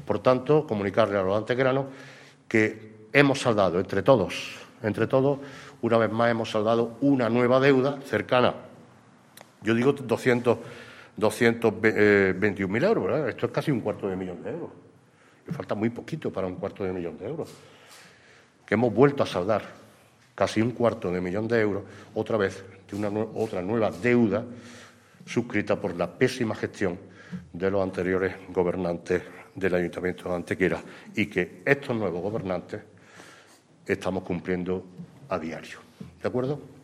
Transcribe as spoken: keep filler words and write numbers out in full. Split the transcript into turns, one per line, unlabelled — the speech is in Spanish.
Por tanto, comunicarle a los antequeranos que hemos saldado entre todos, entre todos, una vez más hemos saldado una nueva deuda cercana, yo digo doscientos veintiún mil euros, ¿verdad? Esto es casi un cuarto de millón de euros. Le falta muy poquito para un cuarto de millón de euros. Que hemos vuelto a saldar casi un cuarto de millón de euros, otra vez, de una nu- otra nueva deuda suscrita por la pésima gestión de los anteriores gobernantes del Ayuntamiento de Antequera y que estos nuevos gobernantes estamos cumpliendo a diario. ¿De acuerdo?